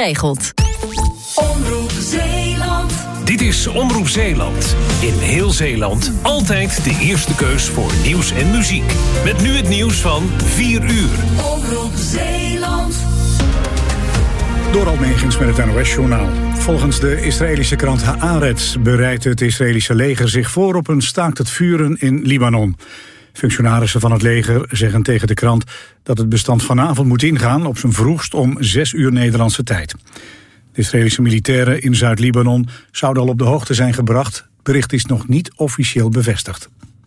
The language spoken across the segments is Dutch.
geregeld. Omroep Zeeland. Dit is Omroep Zeeland. In heel Zeeland altijd de eerste keus voor nieuws en muziek. Met nu het nieuws van 4 uur. Omroep Zeeland. Door Almegens met het NOS-journaal. Volgens de Israëlische krant Haaretz bereidt het Israëlische leger zich voor op een staakt het vuren in Libanon. Functionarissen van het leger zeggen tegen de krant dat het bestand vanavond moet ingaan, op zijn vroegst om 6 uur Nederlandse tijd. De Israëlische militairen in Zuid-Libanon zouden al op de hoogte zijn gebracht. Het bericht is nog niet officieel bevestigd.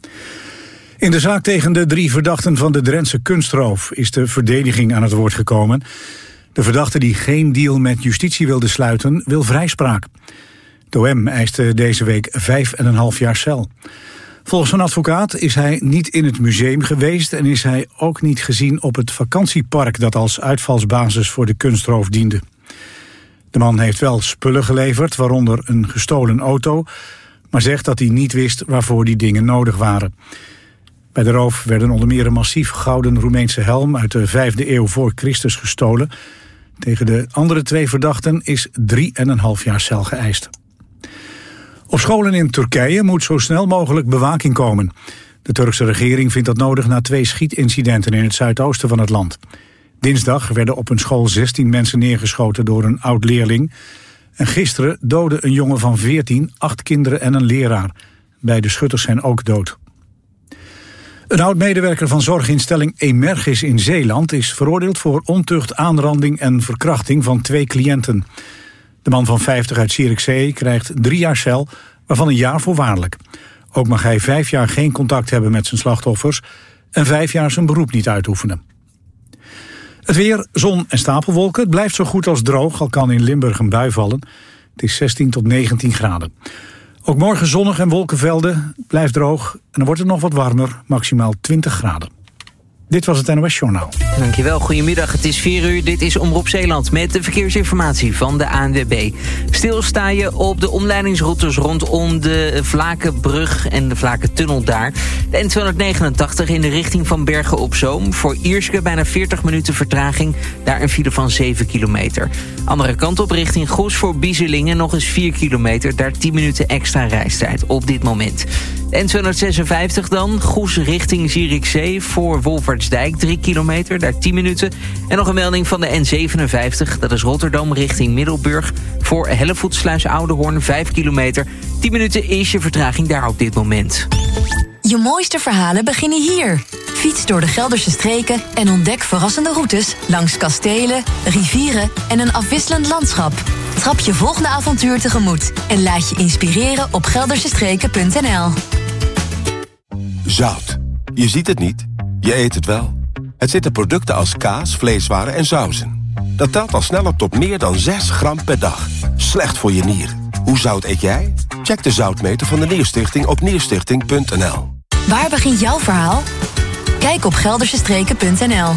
In de zaak tegen de 3 verdachten van de Drentse kunstroof is de verdediging aan het woord gekomen. De verdachte die geen deal met justitie wilde sluiten, wil vrijspraak. De OM eiste deze week 5,5 jaar cel. Volgens een advocaat is hij niet in het museum geweest en is hij ook niet gezien op het vakantiepark dat als uitvalsbasis voor de kunstroof diende. De man heeft wel spullen geleverd, waaronder een gestolen auto, maar zegt dat hij niet wist waarvoor die dingen nodig waren. Bij de roof werden onder meer een massief gouden Roemeense helm uit de 5e eeuw voor Christus gestolen. Tegen de andere 2 verdachten is 3,5 jaar cel geëist. Op scholen in Turkije moet zo snel mogelijk bewaking komen. De Turkse regering vindt dat nodig na 2 schietincidenten in het zuidoosten van het land. Dinsdag werden op een school 16 mensen neergeschoten door een oud-leerling. En gisteren doodde een jongen van 14, 8 kinderen en een leraar. Beide schutters zijn ook dood. Een oud-medewerker van zorginstelling Emergis in Zeeland is veroordeeld voor ontucht, aanranding en verkrachting van 2 cliënten. De man van 50 uit Zierikzee krijgt 3 jaar cel, waarvan 1 jaar voorwaardelijk. Ook mag hij 5 jaar geen contact hebben met zijn slachtoffers en 5 jaar zijn beroep niet uitoefenen. Het weer, zon en stapelwolken. Het blijft zo goed als droog, al kan in Limburg een bui vallen. Het is 16 tot 19 graden. Ook morgen zonnig en wolkenvelden, het blijft droog en dan wordt het nog wat warmer, maximaal 20 graden. Dit was het NOS Journaal. Dankjewel, goedemiddag. Het is 4 uur. Dit is Omroep Zeeland met de verkeersinformatie van de ANWB. Stilsta je op de omleidingsroutes rondom de Vlakenbrug en de Vlakentunnel daar. De N289 in de richting van Bergen op Zoom. Voor Ierseke bijna 40 minuten vertraging. Daar een file van 7 kilometer. Andere kant op richting Goes voor Bieselingen nog eens 4 kilometer. Daar 10 minuten extra reistijd op dit moment. De N256 dan. Goes richting Zierikzee voor Wolfertsdijk 3 kilometer. Daar 10 minuten. En nog een melding van de N57. Dat is Rotterdam richting Middelburg. Voor Hellevoetsluis Oudehoorn 5 kilometer. 10 minuten is je vertraging daar op dit moment. Je mooiste verhalen beginnen hier. Fiets door de Gelderse streken en ontdek verrassende routes langs kastelen, rivieren en een afwisselend landschap. Trap je volgende avontuur tegemoet en laat je inspireren op geldersestreken.nl. Zout. Je ziet het niet, je eet het wel. Het zit in producten als kaas, vleeswaren en sauzen. Dat telt al snel op tot meer dan 6 gram per dag. Slecht voor je nieren. Hoe zout eet jij? Check de zoutmeter van de Nierstichting op nierstichting.nl. Waar begint jouw verhaal? Kijk op geldersestreken.nl.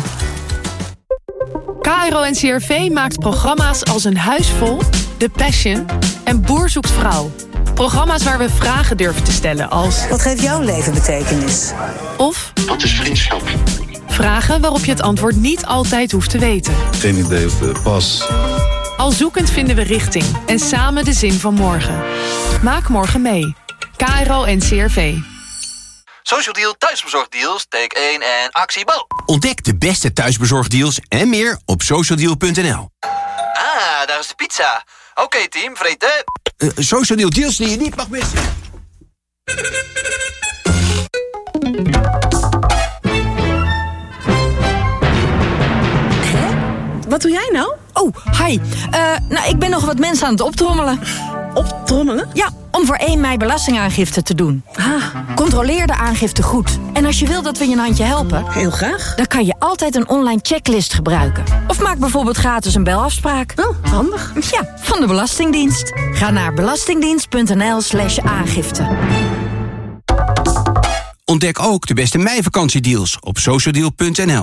KRO-NCRV maakt programma's als Een Huis Vol, The Passion en Boer zoekt vrouw. Programma's waar we vragen durven te stellen als... Wat geeft jouw leven betekenis? Of... Wat is vriendschap? Vragen waarop je het antwoord niet altijd hoeft te weten. Geen idee of de pas. Al zoekend vinden we richting en samen de zin van morgen. Maak morgen mee. KRO-NCRV. Social Deal thuisbezorgdeals, take 1 en actie Bo. Ontdek de beste thuisbezorgdeals en meer op socialdeal.nl. Ah, daar is de pizza. Oké, team, vreten. Social Deal deals die je niet mag missen. Wat doe jij nou? Oh, hi. Ik ben nog wat mensen aan het optrommelen. Optrommelen? Ja, om voor 1 mei belastingaangifte te doen. Controleer de aangifte goed. En als je wil dat we je een handje helpen... Heel graag. Dan kan je altijd een online checklist gebruiken. Of maak bijvoorbeeld gratis een belafspraak. Oh, handig. Ja, van de Belastingdienst. Ga naar belastingdienst.nl/aangifte. Ontdek ook de beste meivakantiedeals op socialdeal.nl.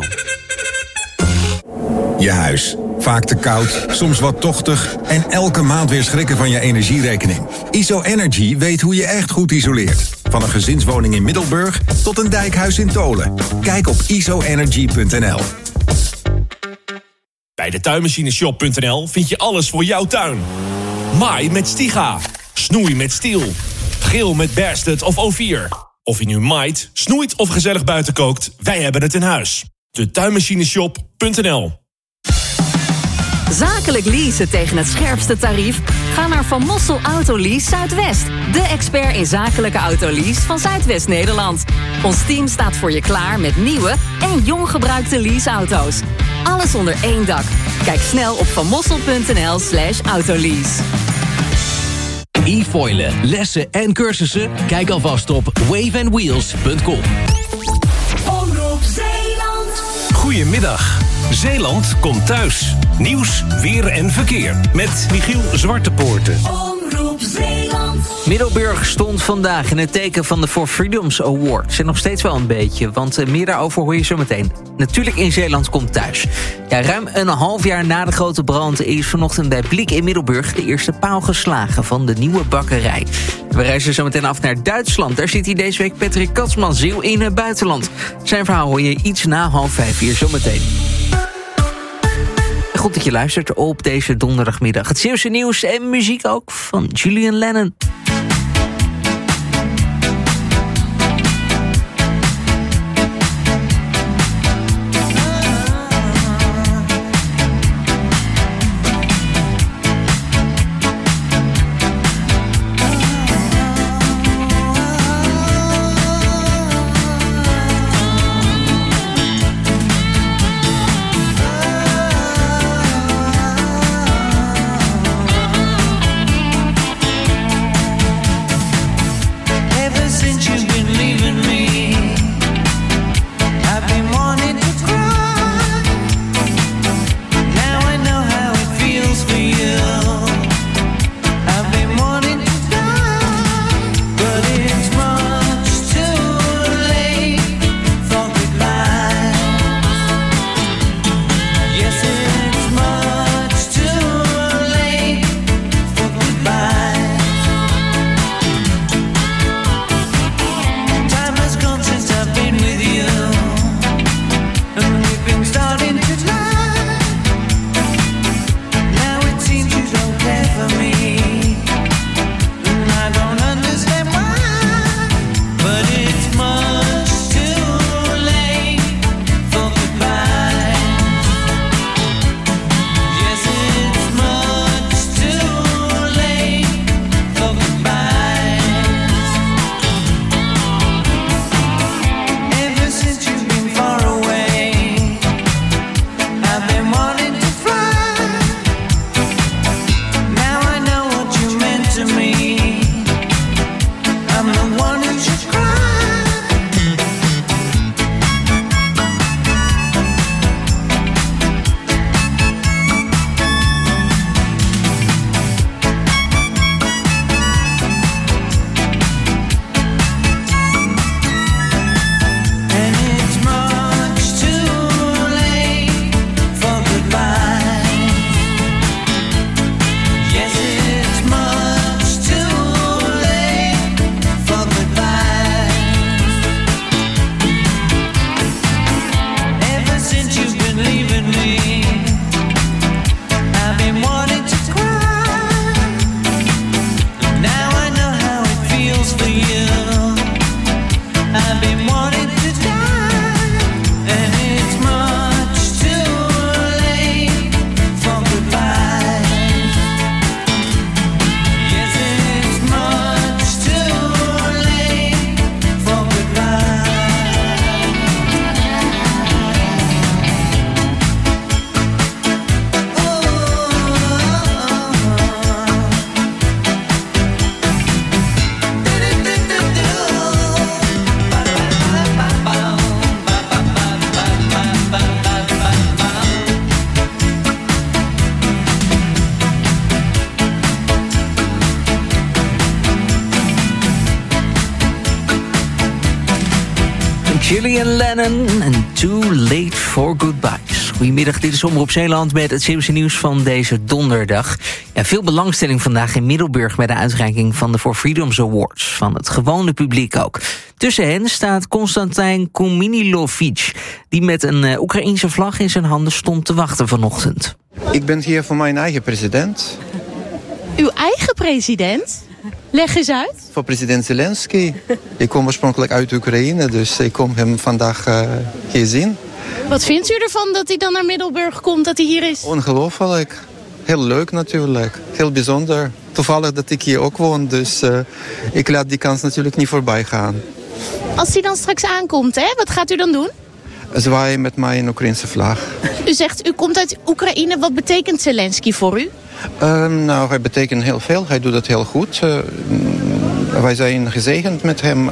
Je huis. Vaak te koud, soms wat tochtig en elke maand weer schrikken van je energierekening. ISO-Energy weet hoe je echt goed isoleert. Van een gezinswoning in Middelburg tot een dijkhuis in Tolen. Kijk op isoenergy.nl. Bij de tuinmachineshop.nl vind je alles voor jouw tuin. Maai met Stiga. Snoei met Stiel. Grill met Bastard of O4. Of je nu maait, snoeit of gezellig buiten kookt, wij hebben het in huis. De tuinmachineshop.nl. Zakelijk leasen tegen het scherpste tarief? Ga naar Van Mossel Autolease Zuidwest. De expert in zakelijke autolease van Zuidwest-Nederland. Ons team staat voor je klaar met nieuwe en jong gebruikte leaseauto's. Alles onder één dak. Kijk snel op vanmossel.nl/autolease. E-foilen, lessen en cursussen? Kijk alvast op waveandwheels.com. Omroep Zeeland. Goedemiddag. Zeeland komt thuis. Nieuws, weer en verkeer. Met Michiel Zwartepoorten. Omroep Zeeland. Middelburg stond vandaag in het teken van de For Freedoms Awards. En nog steeds wel een beetje, want meer daarover hoor je zo meteen. Natuurlijk in Zeeland komt thuis. Ja, ruim een half jaar na de grote brand is vanochtend bij Bliek in Middelburg de eerste paal geslagen van de nieuwe bakkerij. We reizen zo meteen af naar Duitsland. Daar zit hij deze week Patrick Katsman-Ziel in het buitenland. Zijn verhaal hoor je iets na 4:30 hier zo meteen. Goed dat je luistert op deze donderdagmiddag. Het Zeeuwse nieuws en muziek ook van Julian Lennon. Julian Lennon en Too Late for Goodbyes. Goedemiddag, dit is Omroep Zeeland met het Zeeuwse nieuws van deze donderdag. Ja, veel belangstelling vandaag in Middelburg bij de uitreiking van de For Freedoms Awards. Van het gewone publiek ook. Tussen hen staat Konstantin Kominilovic, die met een Oekraïense vlag in zijn handen stond te wachten vanochtend. Ik ben hier voor mijn eigen president. Uw eigen president? Leg eens uit. Voor president Zelensky. Ik kom oorspronkelijk uit Oekraïne, dus ik kom hem vandaag hier zien. Wat vindt u ervan dat hij dan naar Middelburg komt, dat hij hier is? Ongelooflijk. Heel leuk natuurlijk. Heel bijzonder. Toevallig dat ik hier ook woon, dus ik laat die kans natuurlijk niet voorbij gaan. Als hij dan straks aankomt, hè, wat gaat u dan doen? Zwaaien met mijn Oekraïnse vlag. U zegt, u komt uit Oekraïne. Wat betekent Zelensky voor u? Nou, hij betekent heel veel. Hij doet het heel goed. Wij zijn gezegend met hem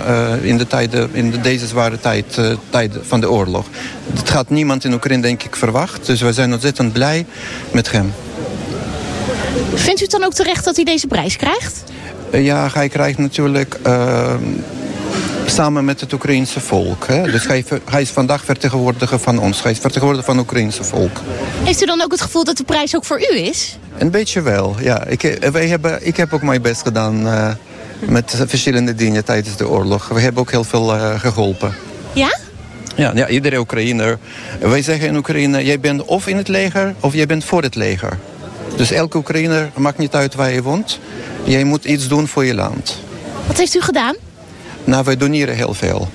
in deze zware tijd van de oorlog. Dat gaat niemand in Oekraïne, denk ik, verwacht. Dus wij zijn ontzettend blij met hem. Vindt u het dan ook terecht dat hij deze prijs krijgt? Ja, hij krijgt natuurlijk samen met het Oekraïense volk. Hè? Dus hij is vandaag vertegenwoordiger van ons. Hij is vertegenwoordiger van het Oekraïense volk. Heeft u dan ook het gevoel dat de prijs ook voor u is? Een beetje wel, ja. Ik heb ook mijn best gedaan met verschillende dingen tijdens de oorlog. We hebben ook heel veel geholpen. Ja? Ja, iedere Oekraïner. Wij zeggen in Oekraïne, jij bent of in het leger of jij bent voor het leger. Dus elke Oekraïner, maakt niet uit waar je woont. Jij moet iets doen voor je land. Wat heeft u gedaan? Nou, wij doneren heel veel.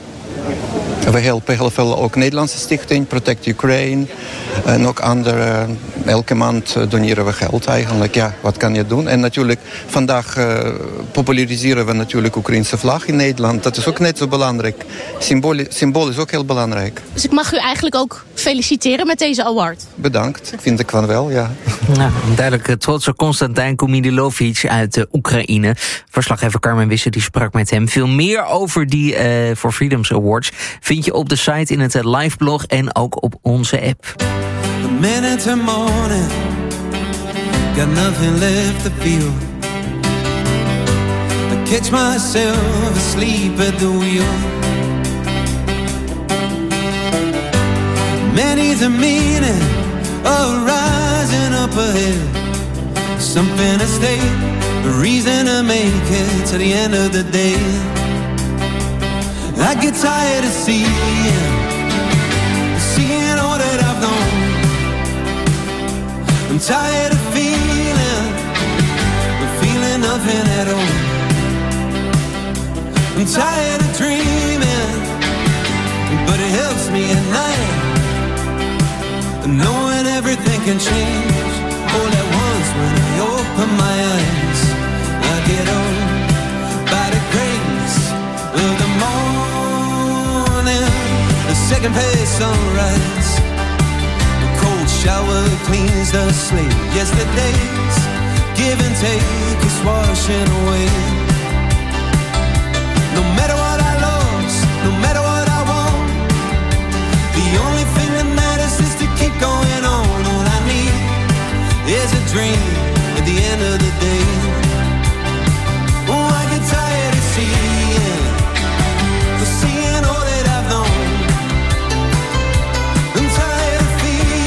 We helpen heel veel ook Nederlandse stichting, Protect Ukraine. En ook andere, elke maand doneren we geld eigenlijk. Ja, wat kan je doen? En natuurlijk, vandaag populariseren we natuurlijk Oekraïnse vlag in Nederland. Dat is ook net zo belangrijk. Symbool is ook heel belangrijk. Dus ik mag u eigenlijk ook feliciteren met deze award? Bedankt, ik vind ik van wel, ja. Nou, duidelijk trotse Konstantin Kominilovic uit Oekraïne. Verslaggever Carmen Wisse die sprak met hem. Veel meer over die For Freedoms Awards vind je op de site in het live blog en ook op onze app. The minutes are morning, got nothing left to feel. I catch myself asleep at the wheel. Many's the meaning of rising up ahead. Something to stay, a reason to make it to the end of the day. I get tired of seeing all that I've known. I'm tired of feeling nothing at all. I'm tired of dreaming, but it helps me at night, knowing everything can change all at once when I open my eyes. I get old by the grace of the morning, the second page sunrise, the cold shower cleans the slate. Yesterday's give and take is washing away. No matter what I lost, no matter what I want, the only thing that matters is to keep going on. All I need is a dream at the end of the day. Oh, I get tired of seeing all that I've known. I'm tired of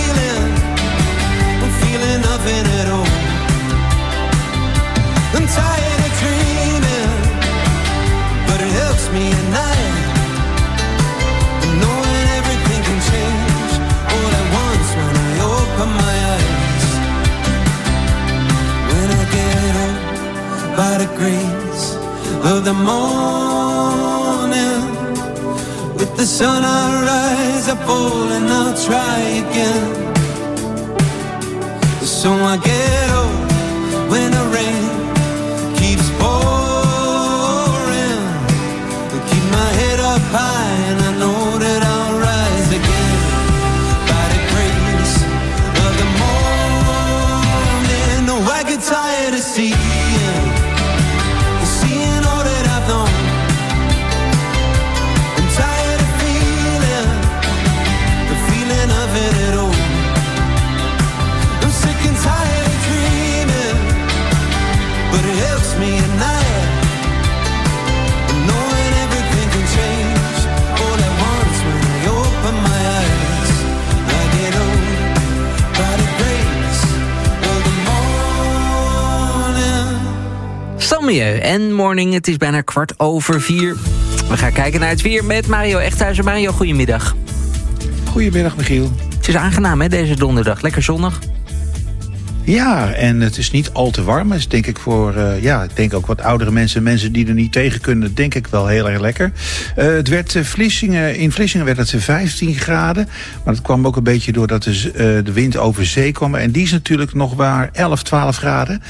feeling nothing at all. I'm tired of dreaming, but it helps me at night, knowing everything can change all at once when I open my eyes. When I get up by the grace of the morning, with the sun I rise, I fall and I'll try again. So I get up when the rain keeps pouring. I keep my head up high and I know that I'll rise again. By the grace of the morning. No, I get tired of seeing all that I've known. I'm tired of feeling nothing at all. I'm sick and tired of dreaming, but it helps me at night, knowing everything can change all at once when I open my eyes. I get old by the grace of the morning. Stammieu en Morning, het is bijna 3:15. We gaan kijken naar het weer met Mario Echthuizen. Mario, goedemiddag. Goedemiddag, Michiel. Het is aangenaam, hè, deze donderdag. Lekker zonnig. Ja, en het is niet al te warm. Het is denk ik voor, ik denk ook wat oudere mensen die er niet tegen kunnen, denk ik wel heel erg lekker. Het werd in Vlissingen werd het 15 graden. Maar dat kwam ook een beetje doordat de wind over zee kwam. En die is natuurlijk nog maar 11, 12 graden.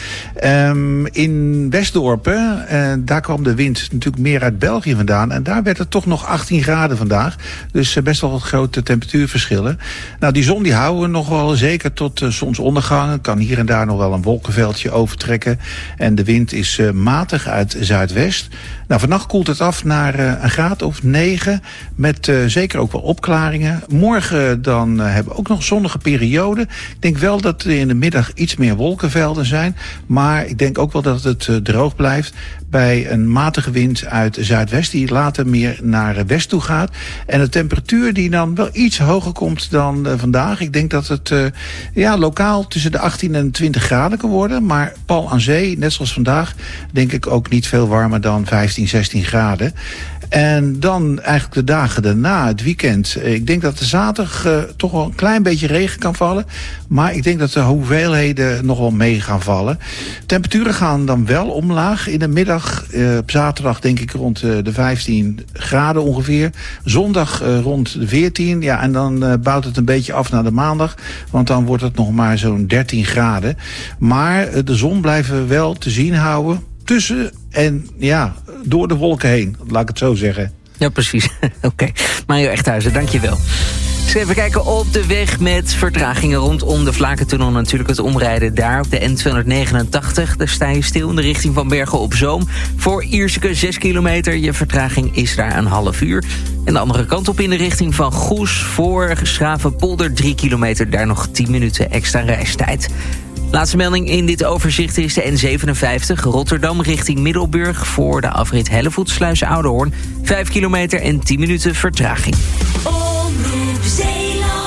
In Westdorpen, daar kwam de wind natuurlijk meer uit België vandaan. En daar werd het toch nog 18 graden vandaag. Dus best wel wat grote temperatuurverschillen. Nou, die zon die houden we nog wel zeker tot zonsondergang. Kan hier en daar nog wel een wolkenveldje overtrekken. En de wind is matig uit zuidwest. Nou, vannacht koelt het af naar een graad of 9. Met zeker ook wel opklaringen. Morgen dan hebben we ook nog zonnige perioden. Ik denk wel dat er in de middag iets meer wolkenvelden zijn. Maar ik denk ook wel dat het droog blijft. Bij een matige wind uit zuidwest die later meer naar west toe gaat. En de temperatuur die dan wel iets hoger komt dan vandaag. Ik denk dat het lokaal tussen de 18 en 20 graden kan worden. Maar pal aan zee, net zoals vandaag, denk ik ook niet veel warmer dan 15, 16 graden. En dan eigenlijk de dagen daarna, het weekend. Ik denk dat de zaterdag toch wel een klein beetje regen kan vallen. Maar ik denk dat de hoeveelheden nog wel mee gaan vallen. Temperaturen gaan dan wel omlaag. In de middag op zaterdag denk ik rond de 15 graden ongeveer. Zondag rond de 14. Ja, en dan bouwt het een beetje af naar de maandag. Want dan wordt het nog maar zo'n 13 graden. Maar de zon blijven we wel te zien houden. Tussen en door de wolken heen, laat ik het zo zeggen. Ja, precies. Oké. Mario Echthuizen, dankjewel. Dus even kijken op de weg met vertragingen rondom de Vlakentunnel. Natuurlijk het omrijden daar op de N289. Daar sta je stil in de richting van Bergen op Zoom. Voor Ierseke 6 kilometer. Je vertraging is daar een half uur. En de andere kant op in de richting van Goes. Voor Schravenpolder 3 kilometer. Daar nog 10 minuten extra reistijd. Laatste melding in dit overzicht is de N57 Rotterdam richting Middelburg voor de afrit Hellevoetsluis Oudehoorn. 5 kilometer en 10 minuten vertraging. Omroep Zeeland.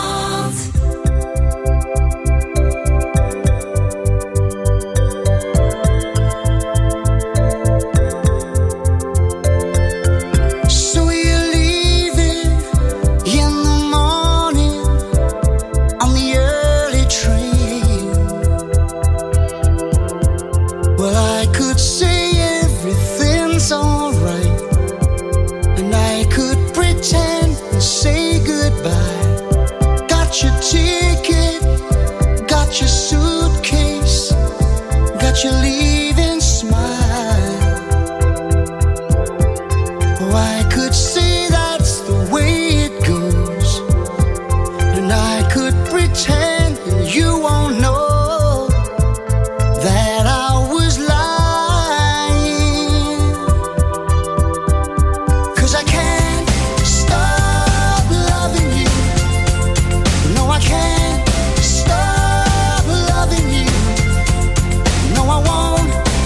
So you're leaving in the morning on the early train. Well, I could say everything's alright, and I could pretend and say goodbye. Got your ticket, got your suitcase, got your leaving smile. Oh, I could say that's the way it goes, and I could pretend and you won't know that I was lying. 'Cause I can't stop loving you. No, I can't stop loving you. No, I won't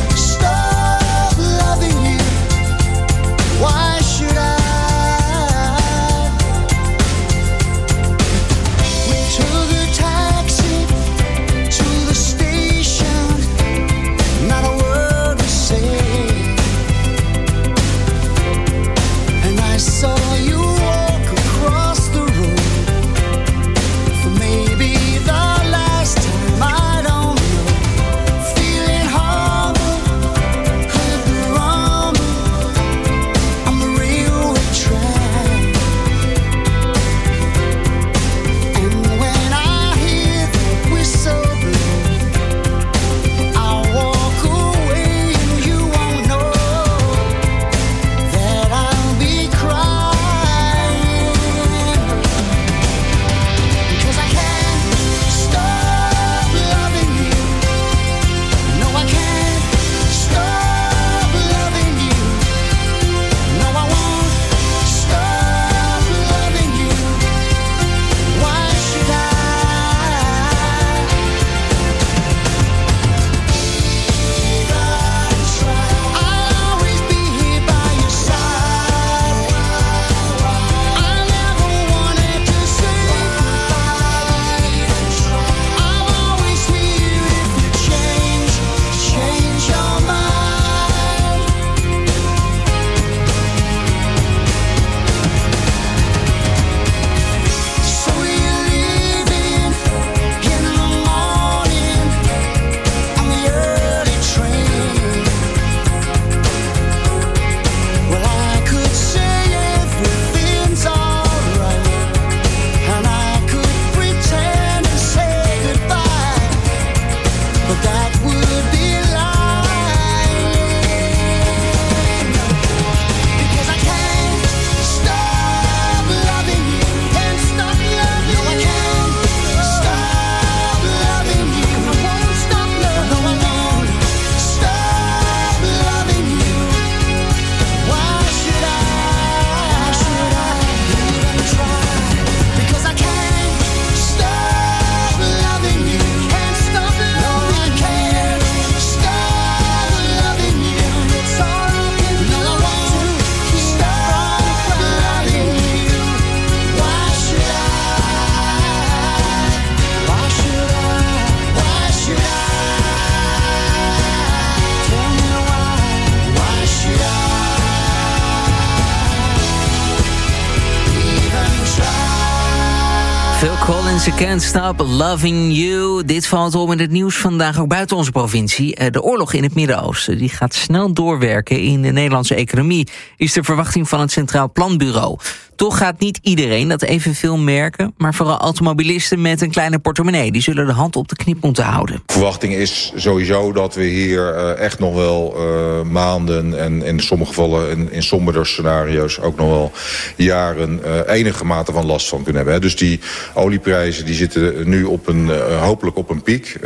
Prince, Can't Stop Loving You. Dit valt om in het nieuws vandaag ook buiten onze provincie. De oorlog in het Midden-Oosten die gaat snel doorwerken in de Nederlandse economie, is de verwachting van het Centraal Planbureau. Toch gaat niet iedereen dat evenveel merken, maar vooral automobilisten met een kleine portemonnee, die zullen de hand op de knip moeten houden. De verwachting is sowieso dat we hier echt nog wel maanden en in sommige gevallen in somberder scenario's ook nog wel jaren enige mate van last van kunnen hebben. Dus die olieprijzen die zitten nu hopelijk op een piek.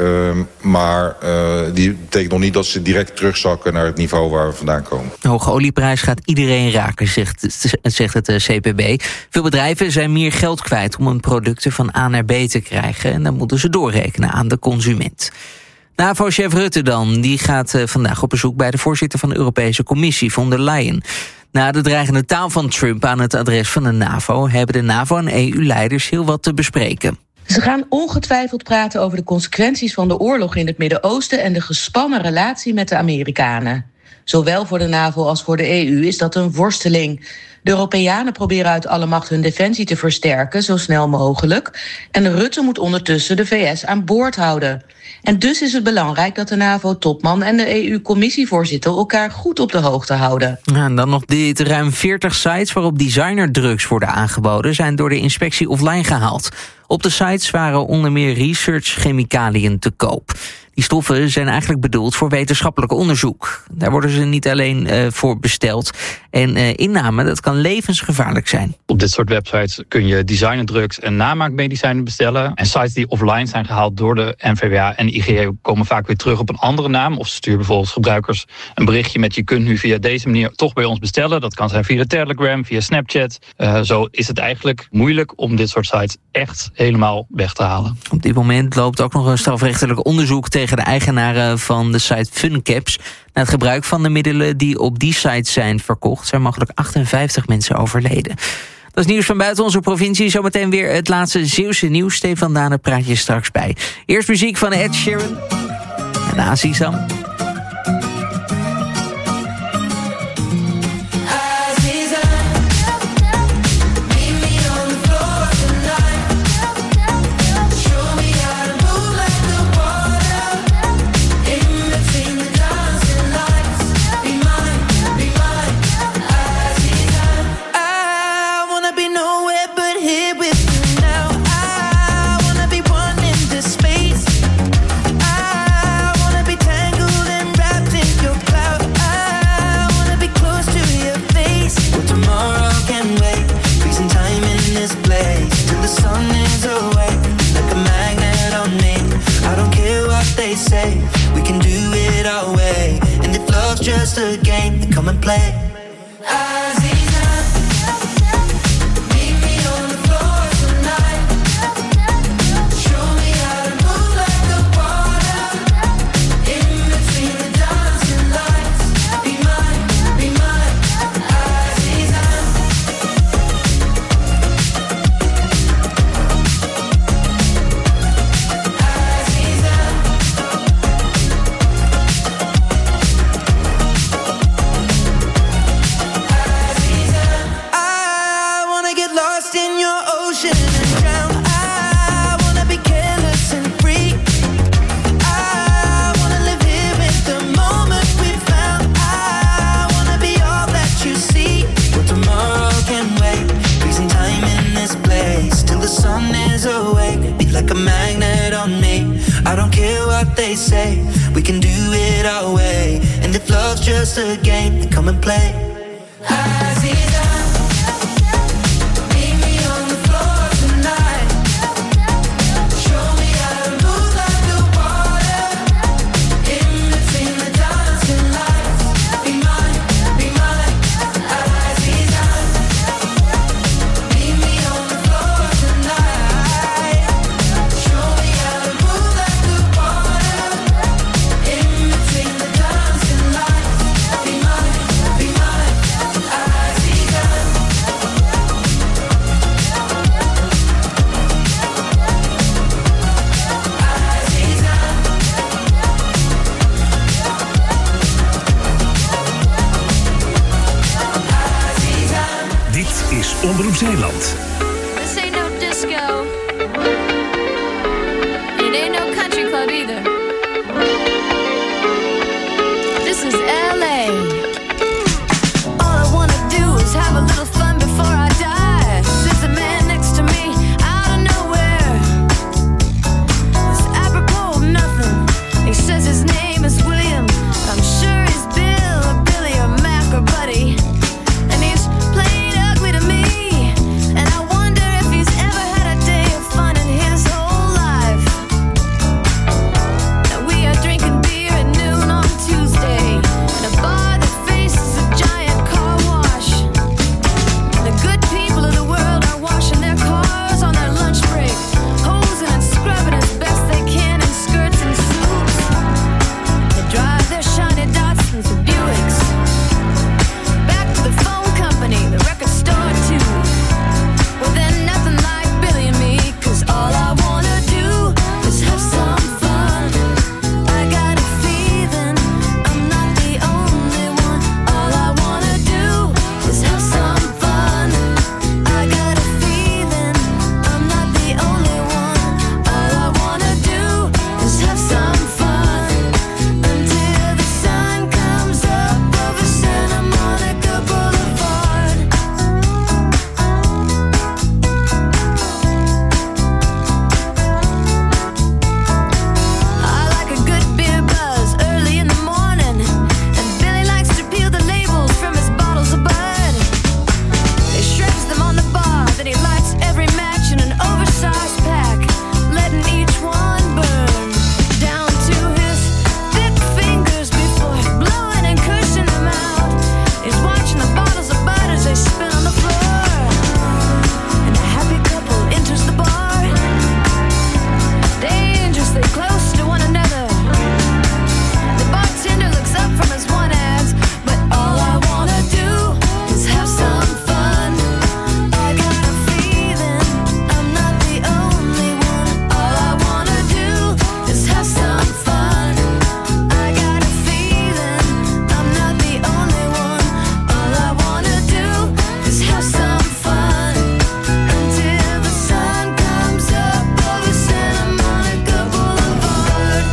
Maar die betekent nog niet dat ze direct terugzakken naar het niveau waar we vandaan komen. De hoge olieprijs gaat iedereen raken, zegt het CPB. Veel bedrijven zijn meer geld kwijt om hun producten van A naar B te krijgen. En dan moeten ze doorrekenen aan de consument. NAVO-chef Rutte dan, die gaat vandaag op bezoek bij de voorzitter van de Europese Commissie, von der Leyen. Na de dreigende taal van Trump aan het adres van de NAVO hebben de NAVO en EU-leiders heel wat te bespreken. Ze gaan ongetwijfeld praten over de consequenties van de oorlog in het Midden-Oosten en de gespannen relatie met de Amerikanen. Zowel voor de NAVO als voor de EU is dat een worsteling. De Europeanen proberen uit alle macht hun defensie te versterken, zo snel mogelijk. En Rutte moet ondertussen de VS aan boord houden. En dus is het belangrijk dat de NAVO-topman en de EU-commissievoorzitter elkaar goed op de hoogte houden. Ja, en dan nog dit: ruim 40 sites waarop designerdrugs worden aangeboden zijn door de inspectie offline gehaald. Op de sites waren onder meer research-chemicaliën te koop. Die stoffen zijn eigenlijk bedoeld voor wetenschappelijk onderzoek. Daar worden ze niet alleen voor besteld. En inname, dat kan levensgevaarlijk zijn. Op dit soort websites kun je designerdrugs en namaakmedicijnen bestellen. En sites die offline zijn gehaald door de NVWA en de IGE komen vaak weer terug op een andere naam. Of ze sturen bijvoorbeeld gebruikers een berichtje met: je kunt nu via deze manier toch bij ons bestellen. Dat kan zijn via Telegram, via Snapchat. Zo is het eigenlijk moeilijk om dit soort sites echt helemaal weg te halen. Op dit moment loopt ook nog een strafrechtelijk onderzoek tegen de eigenaren van de site FunCaps. Na het gebruik van de middelen die op die site zijn verkocht zijn mogelijk 58 mensen overleden. Dat is nieuws van buiten onze provincie. Zometeen weer het laatste Zeeuwse nieuws. Stefan Dane praat je straks bij. Eerst muziek van Ed Sheeran en Azizam. We can do it our way. And if love's just a game, then come and play. They say we can do it our way. And if love's just a game, then come and play. Omroep Zeeland. This ain't no disco. shiny Datsuns or Buicks. Back to the phone company, the record store too. Well then nothing like Billy and me, 'cause all I wanna do is have some fun. I got a feeling I'm not the only one. All I wanna do is have some fun. I got a feeling I'm not the only one. All I wanna do is have some fun until the sun comes up over Santa Monica Boulevard. I like a good beer buzz early in the morning, and Billy likes to peel the labels from his bottles of Bud. He shreds them on the bar, then he lights every match in an oversized pack, letting each one burn down to his thick fingers before blowing and cushing them out. He's watching the bottles of Bud as they spin on the floor, and a happy couple enters the bar, dangerously close to one another. The bartender looks up from his one hands, but all I wanna do is have some fun. I got a feeling I'm not the only one. All I wanna do is have some fun. I got a feeling I'm not the only one. All I wanna do is have some fun until the sun comes up over Santa Monica Boulevard.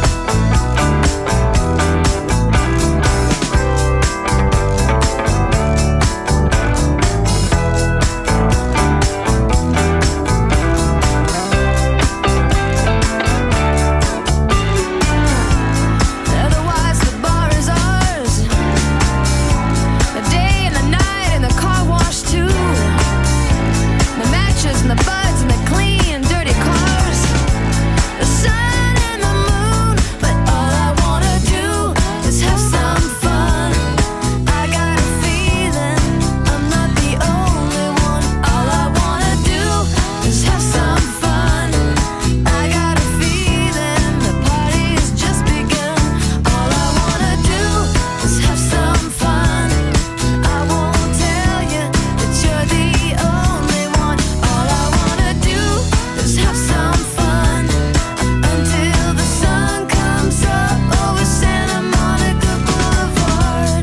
Otherwise the bar is ours, the day and the night and the car wash too, the matches and the buds and the clean dirty cars, the sun and the moon, but all I wanna do is have some fun. I got a feeling I'm not the only one. All I wanna do is have some fun. I got a feeling the party has just begun. All I wanna do is have some fun. I won't tell you that you're the only one. All I wanna do is have some fun until the sun comes up over Santa Monica Boulevard.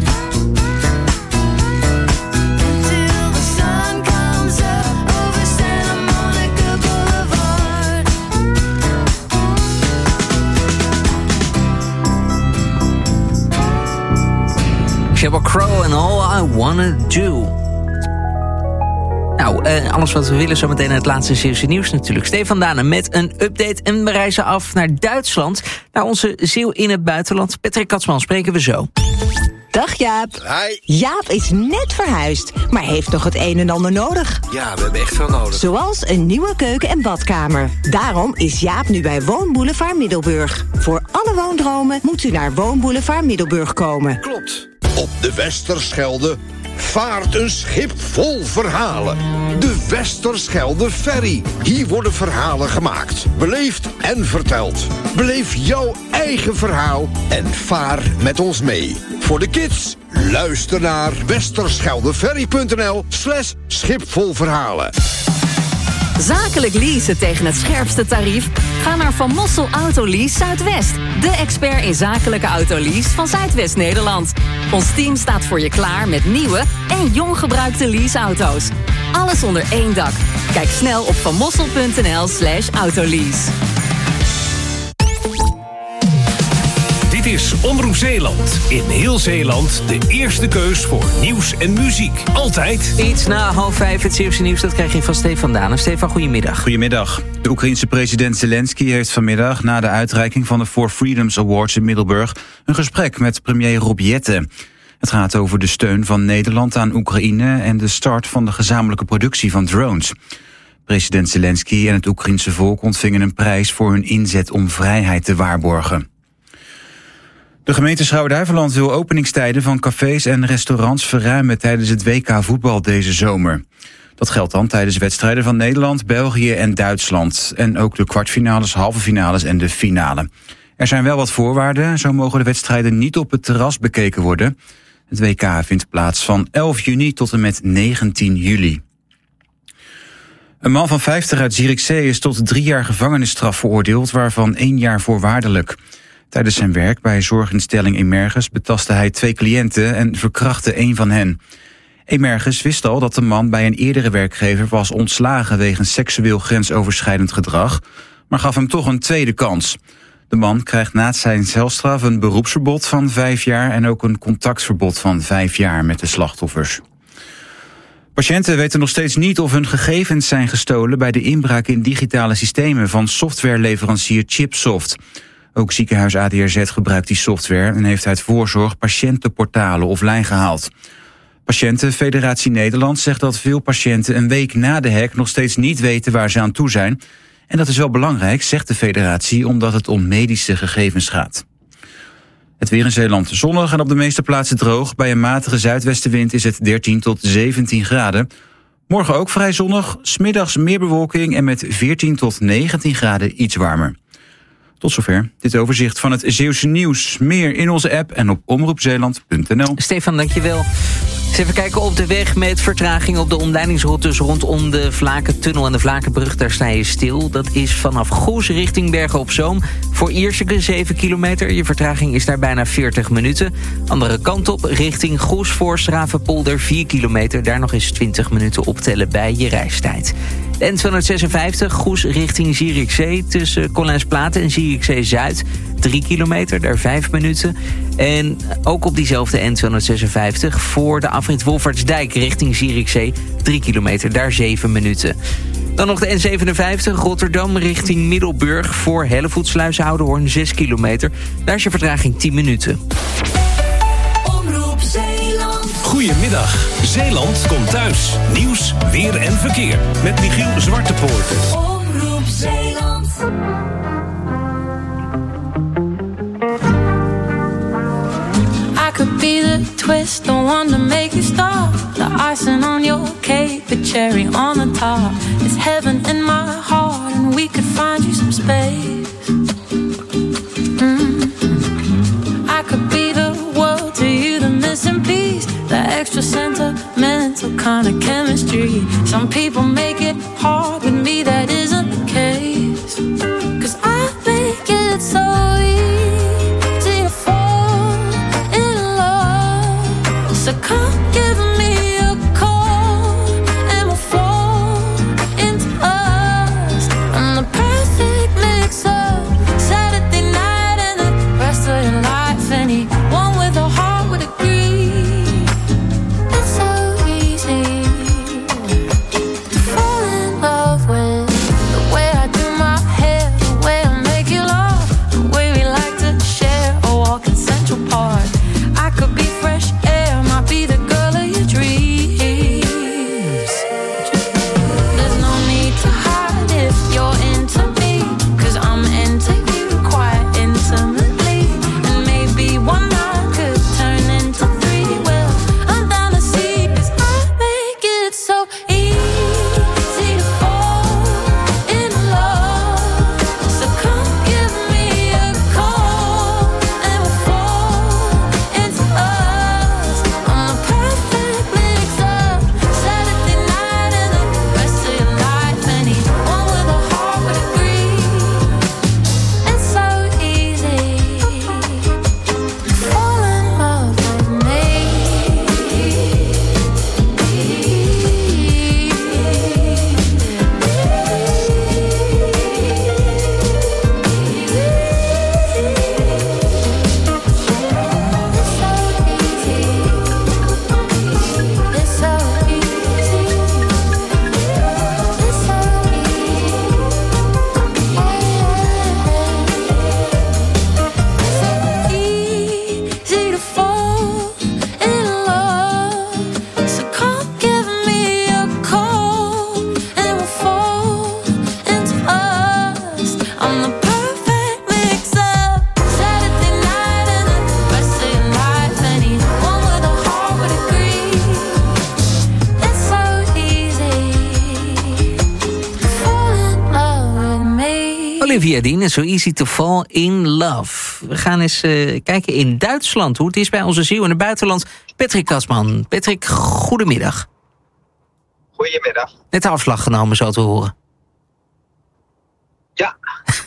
Until the sun comes up over Santa Monica Boulevard. Sheryl Crow en All I Wanna Do. Nou, alles wat we willen zometeen het laatste Zeeuwse nieuws natuurlijk. Stefan Danen met een update en we reizen af naar Duitsland. Naar onze Zeeuw in het buitenland. Patrick Katsman spreken we zo. Dag Jaap. Hi. Jaap is net verhuisd, maar heeft nog het een en ander nodig. Ja, we hebben echt veel nodig. Zoals een nieuwe keuken en badkamer. Daarom is Jaap nu bij Woonboulevard Middelburg. Voor alle woondromen moet u naar Woonboulevard Middelburg komen. Klopt. Op de Westerschelde vaart een schip vol verhalen. De Westerschelde Ferry. Hier worden verhalen gemaakt, beleefd en verteld. Beleef jouw eigen verhaal en vaar met ons mee. Voor de kids, luister naar westerscheldeferry.nl/schipvolverhalen. Zakelijk leasen tegen het scherpste tarief? Ga naar Van Mossel Autolease Zuidwest. De expert in zakelijke autolease van Zuidwest Nederland. Ons team staat voor je klaar met nieuwe en jong gebruikte leaseauto's. Alles onder één dak. Kijk snel op vanmossel.nl/autolease. Dit is Omroep Zeeland. In heel Zeeland de eerste keus voor nieuws en muziek. Altijd Iets na 4:30 het Zeeuwse nieuws, dat krijg je van Stefan Danen. Stefan, goedemiddag. Goedemiddag. De Oekraïense president Zelensky heeft vanmiddag na de uitreiking van de Four Freedoms Awards in Middelburg een gesprek met premier Rob Jetten. Het gaat over de steun van Nederland aan Oekraïne en de start van de gezamenlijke productie van drones. President Zelensky en het Oekraïense volk ontvingen een prijs voor hun inzet om vrijheid te waarborgen. De gemeente Schouwen-Duiveland wil openingstijden van cafés en restaurants verruimen tijdens het WK voetbal deze zomer. Dat geldt dan tijdens wedstrijden van Nederland, België en Duitsland. En ook de kwartfinales, halve finales en de finale. Er zijn wel wat voorwaarden. Zo mogen de wedstrijden niet op het terras bekeken worden. Het WK vindt plaats van 11 juni tot en met 19 juli. Een man van 50 uit Zierikzee is tot 3 jaar gevangenisstraf veroordeeld, waarvan 1 jaar voorwaardelijk. Tijdens zijn werk bij zorginstelling Emerges betastte hij 2 cliënten en verkrachtte 1 van hen. Emerges wist al dat de man bij een eerdere werkgever was ontslagen wegens seksueel grensoverschrijdend gedrag, maar gaf hem toch een tweede kans. De man krijgt na zijn celstraf een beroepsverbod van 5 jaar en ook een contactverbod van 5 jaar met de slachtoffers. Patiënten weten nog steeds niet of hun gegevens zijn gestolen bij de inbraak in digitale systemen van softwareleverancier Chipsoft. Ook ziekenhuis ADRZ gebruikt die software en heeft uit voorzorg patiëntenportalen offline gehaald. Patiëntenfederatie Nederland zegt dat veel patiënten een week na de hack nog steeds niet weten waar ze aan toe zijn. En dat is wel belangrijk, zegt de federatie, omdat het om medische gegevens gaat. Het weer in Zeeland zonnig en op de meeste plaatsen droog. Bij een matige zuidwestenwind is het 13 tot 17 graden. Morgen ook vrij zonnig, 's middags meer bewolking en met 14 tot 19 graden iets warmer. Tot zover dit overzicht van het Zeeuwse nieuws. Meer in onze app en op omroepzeeland.nl. Stefan, dankjewel. Eens even kijken op de weg met vertraging op de omleidingsroutes rondom de Vlakentunnel en de Vlakenbrug. Daar sta je stil. Dat is vanaf Goes richting Bergen op Zoom. Voor Ierseke 7 kilometer. Je vertraging is daar bijna 40 minuten. Andere kant op richting Goes voor Stravenpolder 4 kilometer. Daar nog eens 20 minuten optellen bij je reistijd. De N256 Goes richting Zierikzee tussen Collijnsplaten en Zierikzee Zuid. 3 kilometer, daar 5 minuten. En ook op diezelfde N256 voor de afrit Wolfertsdijk richting Zierikzee. 3 kilometer, daar 7 minuten. Dan nog de N57 Rotterdam richting Middelburg voor Hellevoetsluis Oudehoorn 6 kilometer. Daar is je vertraging 10 minuten. Omroep Zeeland. Goedemiddag. Zeeland komt thuis. Nieuws, weer en verkeer. Met Michiel Zwartepoorten. Omroep Zeeland. I could be the twist, the one to make you stop. The icing on your cake, the cherry on the top. It's heaven in my heart, and we could find you some space. I could be the world to you, the missing piece, the extra sentimental kind of chemistry. Some people make it hard, with me that isn't the case. 'Cause I make it so easy to fall in love. So come give me a call and we'll fall into us. I'm the perfect mix of Saturday night and the rest of your life. Anyone with a heart would agree. It's so easy to fall in love. Olivia Dean is So Easy to Fall in Love. We gaan eens kijken in Duitsland hoe het is bij onze ziel in het buitenland. Patrick Kasman. Patrick, goedemiddag. Goedemiddag. Net de afslag genomen, zo te horen. Ja.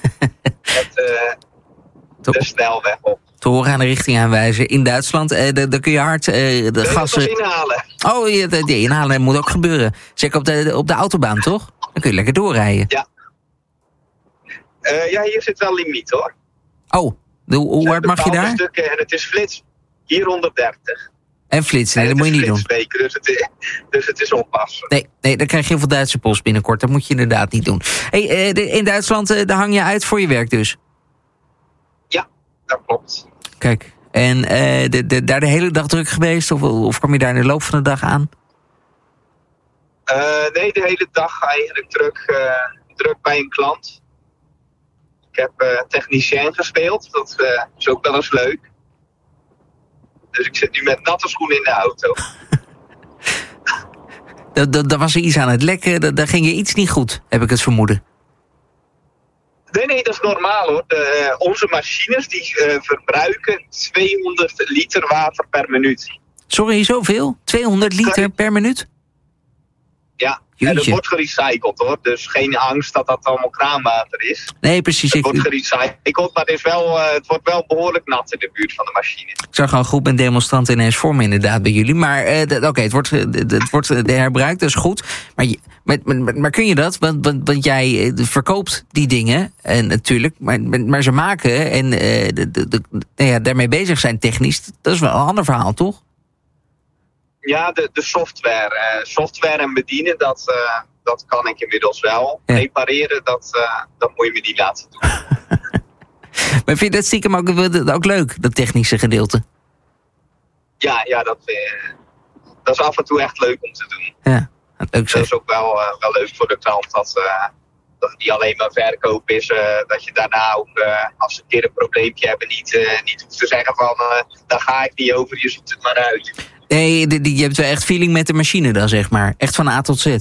De snelweg op. Te horen aan de richtingaanwijzer in Duitsland. Dan kun je hard de gassen... inhalen. Oh, de inhalen moet ook gebeuren. Zeker op de autobaan, toch? Dan kun je lekker doorrijden. Ja. Ja, hier zit wel limiet, hoor. Oh, hoe hard mag je daar? Stukken en het is flits 430. En flitsen, nee, dat moet je niet doen. Dus het is oppassen. Nee, dan krijg je heel veel Duitse post binnenkort. Dat moet je inderdaad niet doen. Hey, in Duitsland, daar hang je uit voor je werk dus? Ja, dat klopt. Kijk, en daar de hele dag druk geweest? Of kwam je daar in de loop van de dag aan? Nee, de hele dag eigenlijk druk bij een klant. Ik heb technicien gespeeld. Dat is ook wel eens leuk. Dus ik zit nu met natte schoenen in de auto. Daar was er iets aan het lekken. Daar ging je iets niet goed, heb ik het vermoeden. Nee, dat is normaal, hoor. Onze machines die verbruiken 200 liter water per minuut. Sorry, zoveel? 200 liter per minuut? Ja, en het wordt gerecycled, hoor. Dus geen angst dat dat allemaal kraanwater is. Nee, precies. Het wordt gerecycled, maar het wordt wel behoorlijk nat in de buurt van de machine. Ik zag al een groep met demonstranten ineens vormen inderdaad bij jullie. Maar het wordt herbruikt, dat is goed. Maar kun je dat? Want jij verkoopt die dingen, natuurlijk. Maar ze maken en daarmee bezig zijn technisch, dat is wel een ander verhaal, toch? Ja, de software. Software en bedienen, dat kan ik inmiddels wel. Ja. Repareren, dat moet je me niet laten doen. Maar vind je dat stiekem ook leuk, dat technische gedeelte? Ja, dat is af en toe echt leuk om te doen. Ja, dat is ook wel leuk voor de klant, dat het niet alleen maar verkoop is. Dat je daarna ook, als ze een keer een probleempje hebben, niet hoeft te zeggen van, daar ga ik niet over, je zoekt het maar uit. Nee, je hebt wel echt feeling met de machine dan, zeg maar. Echt van A tot Z.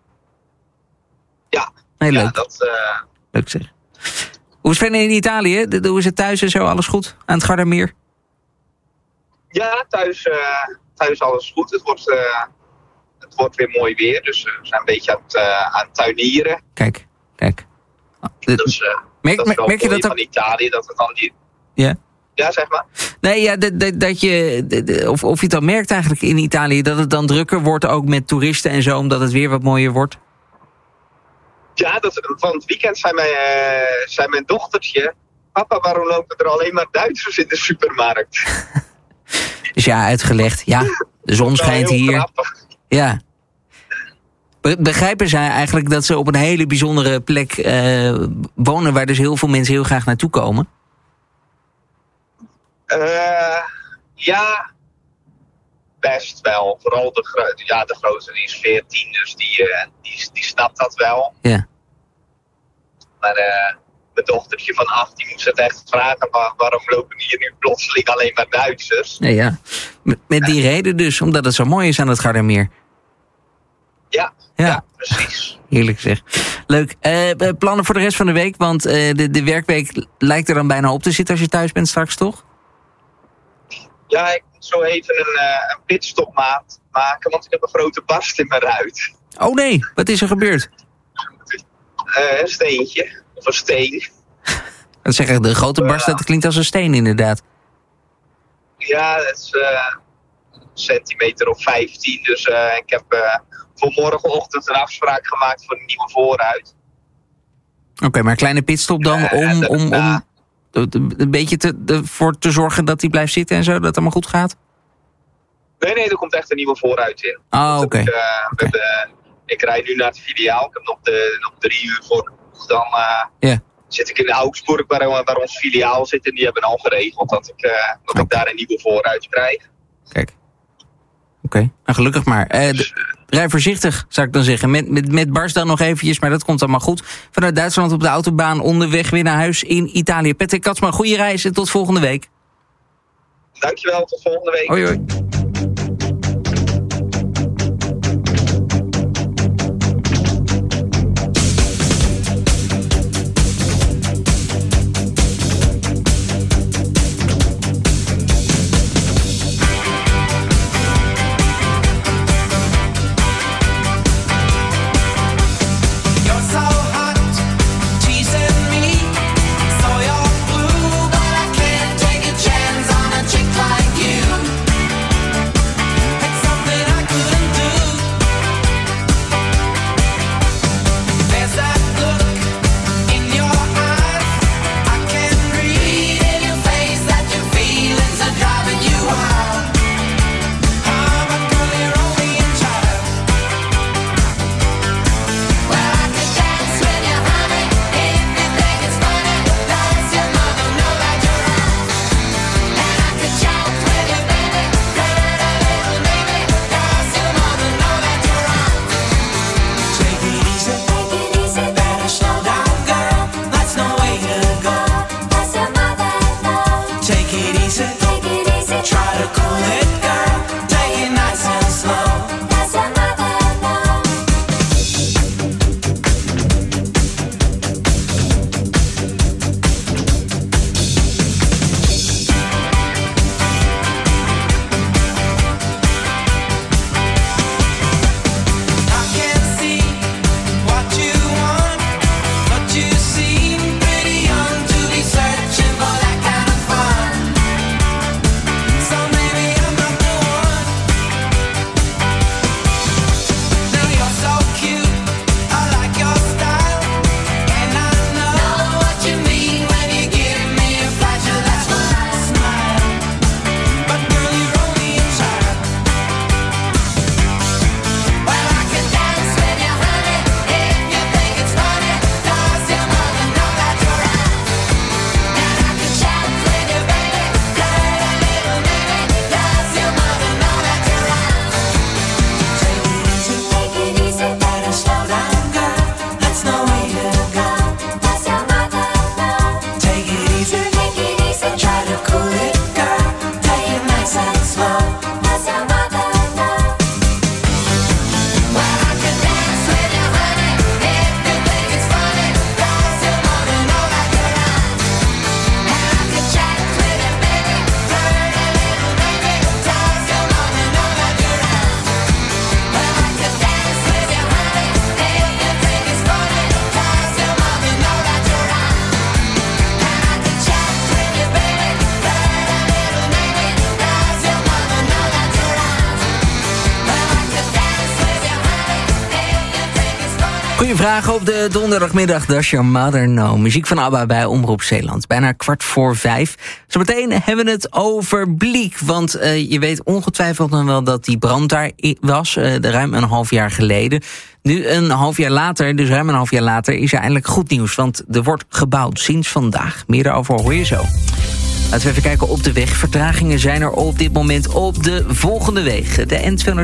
Ja. Nee, leuk. Ja, dat... Leuk zeg. Hoe is het verder in Italië? Hoe is het thuis en zo? Alles goed? Aan het Gardameer? Ja, thuis alles goed. Het wordt weer mooi weer. Dus we zijn een beetje aan het tuinieren. Kijk. Dus merk je dat van Italië, dat het dan die... Ja. Ja, zeg maar. Nee, ja, dat je... Of je het dan merkt eigenlijk in Italië, dat het dan drukker wordt ook met toeristen en zo, omdat het weer wat mooier wordt? Ja, van het weekend zei mijn dochtertje, papa, waarom lopen er alleen maar Duitsers in de supermarkt? Dus ja, uitgelegd. Ja, de zon schijnt hier. Grappig. Ja. Begrijpen zij eigenlijk dat ze op een hele bijzondere plek wonen, waar dus heel veel mensen heel graag naartoe komen? Ja, best wel. Vooral de grootste, die is 14, dus die snapt dat wel. Ja. Maar mijn dochtertje van 18 moest het echt vragen, waarom lopen hier nu plotseling alleen maar Duitsers? Nee, ja. Met die reden dus, omdat het zo mooi is aan het Gardameer. Ja, precies. Heerlijk zeg. Leuk. Plannen voor de rest van de week, want de werkweek lijkt er dan bijna op te zitten als je thuis bent straks, toch? Ja, ik moet zo even een pitstop maken, want ik heb een grote barst in mijn ruit. Oh nee, wat is er gebeurd? Een steentje, of een steen. Dat zeggen de grote barst, dat klinkt als een steen inderdaad. Ja, dat is een centimeter of 15, dus ik heb voor morgenochtend een afspraak gemaakt voor een nieuwe voorruit. Oké, maar een kleine pitstop dan om een beetje ervoor te zorgen dat die blijft zitten en zo, dat het allemaal goed gaat? Nee, er komt echt een nieuwe voorruit in. Oh, oké. Ik rijd nu naar het filiaal. Ik heb nog 3 uur voor. Dan zit ik in Augsburg, waar ons filiaal zit. En die hebben al geregeld dat ik daar een nieuwe voorruit krijg. Kijk. Oké, nou gelukkig maar. Rij voorzichtig, zou ik dan zeggen. Met barst dan nog eventjes, maar dat komt allemaal goed. Vanuit Duitsland op de autobaan, onderweg weer naar huis in Italië. Patrick Kasman, goede reis en tot volgende week. Dankjewel, tot volgende week. Hoi, hoi. Goeie vragen op de donderdagmiddag. Does Your Mother Know? Muziek van ABBA bij Omroep Zeeland. Bijna 4:15. Zometeen hebben we het over Bleek. Want je weet ongetwijfeld nog wel dat die brand daar was. Ruim een half jaar geleden. Nu een half jaar later, dus ruim een half jaar later, is er eindelijk goed nieuws. Want er wordt gebouwd sinds vandaag. Meer daarover hoor je zo. Laten we even kijken op de weg. Vertragingen zijn er op dit moment op de volgende wegen. De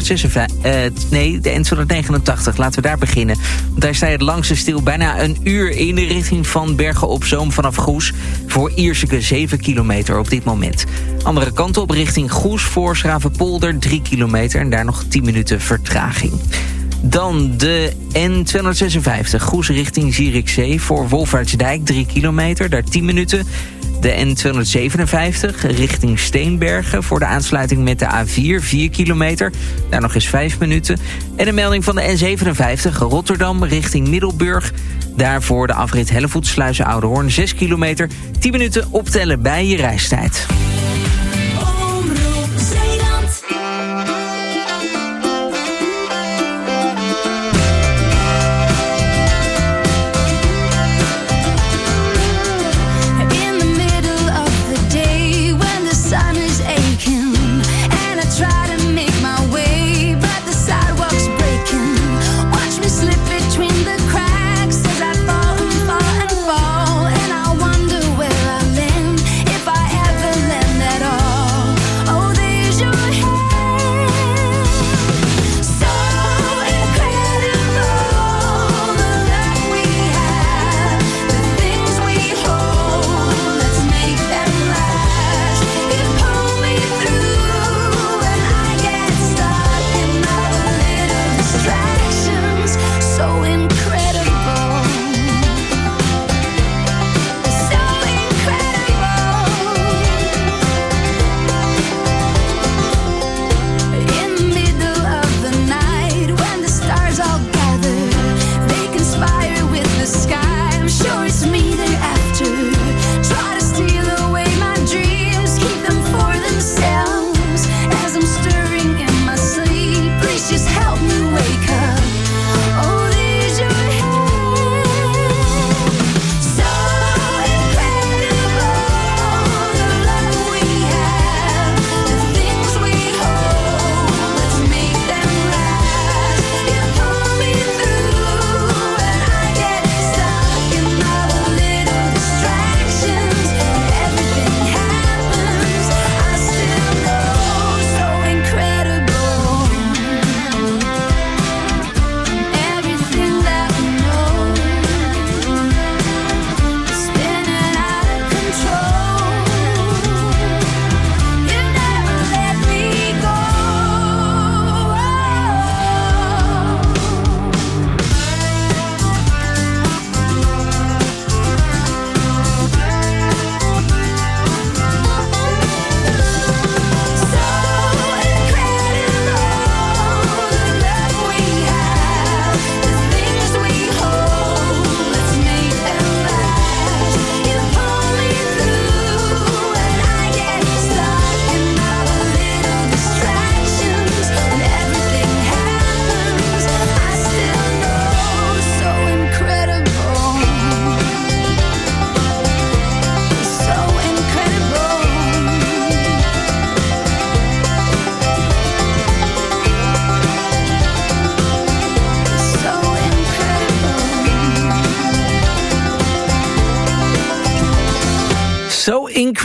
N289. Laten we daar beginnen. Want daar sta je het langste stil. Bijna een uur in de richting van Bergen op Zoom vanaf Goes. Voor Ierseke 7 kilometer op dit moment. Andere kant op richting Goes voor Schravenpolder 3 kilometer. En daar nog 10 minuten vertraging. Dan de N256. Goes richting Zierikzee voor Wolvaartsdijk 3 kilometer. Daar 10 minuten. De N257 richting Steenbergen voor de aansluiting met de A4, 4 kilometer. Daar nog eens 5 minuten. En een melding van de N57 Rotterdam richting Middelburg. Daarvoor de afrit Hellevoetsluizen Oudehoorn 6 kilometer. 10 minuten optellen bij je reistijd. Fall and I wonder where I'll end if I ever let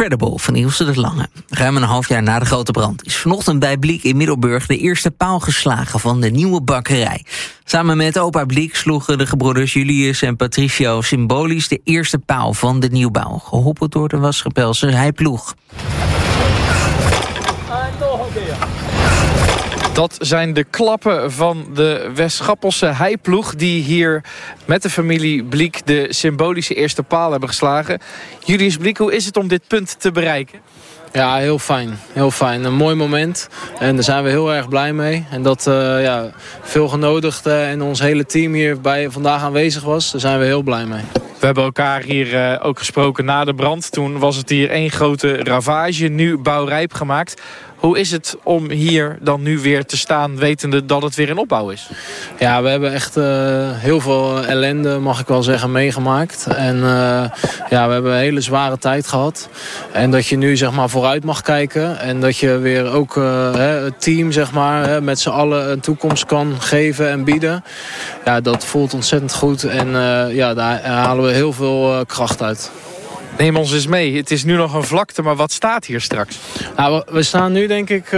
Incredible van Ilse de Lange. Ruim een half jaar na de grote brand is vanochtend bij Bliek in Middelburg de eerste paal geslagen van de nieuwe bakkerij. Samen met opa Bliek sloegen de gebroeders Julius en Patricio symbolisch de eerste paal van de nieuwbouw, geholpen door de Wasgepelse Heiploeg. Dat zijn de klappen van de Westgappelse Heiploeg die hier met de familie Bliek de symbolische eerste paal hebben geslagen. Julius Bliek, hoe is het om dit punt te bereiken? Ja, heel fijn. Heel fijn. Een mooi moment. En daar zijn we heel erg blij mee. En dat veel genodigden en ons hele team hier vandaag aanwezig was. Daar zijn we heel blij mee. We hebben elkaar hier ook gesproken na de brand. Toen was het hier één grote ravage. Nu bouwrijp gemaakt. Hoe is het om hier dan nu weer te staan, wetende dat het weer in opbouw is? Ja, we hebben echt heel veel ellende, mag ik wel zeggen, meegemaakt. En we hebben een hele zware tijd gehad. En dat je nu zeg maar vooruit mag kijken. En dat je weer ook het team zeg maar, met z'n allen een toekomst kan geven en bieden. Ja, dat voelt ontzettend goed. En daar halen we heel veel kracht uit. Neem ons eens mee. Het is nu nog een vlakte, maar wat staat hier straks? Nou, we staan nu denk ik